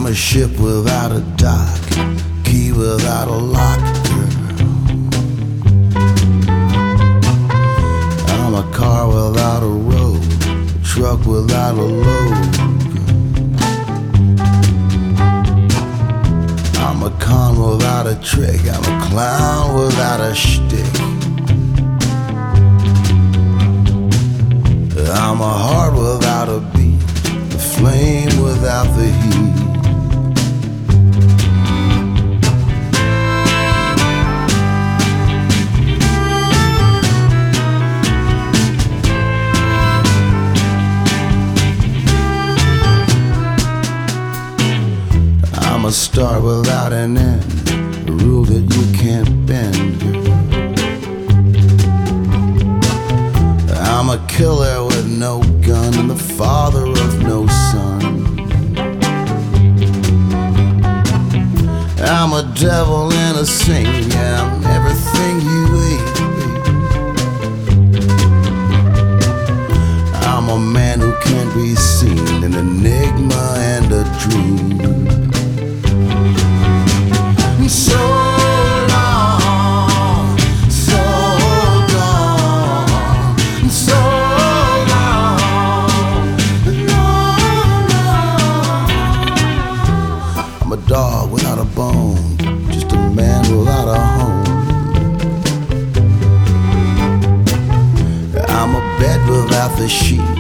a ship without a dock, key without a lock, girl. I'm a car without a road, a truck without a load, girl. I'm a con without a trick, I'm a clown without a shtick. I'm a heart without a beat, a flame without the heat. I'm a star without an end, a rule that you can't bend, girl. I'm a killer with no gun and the father of no son. I'm a devil and a saint, yeah, I'm everything you ain't, baby. I'm a man who can't be seen, an enigma and a dream. So long, so gone, so long, I'm a dog without a bone, just a man without a home. I'm a bed without the sheet,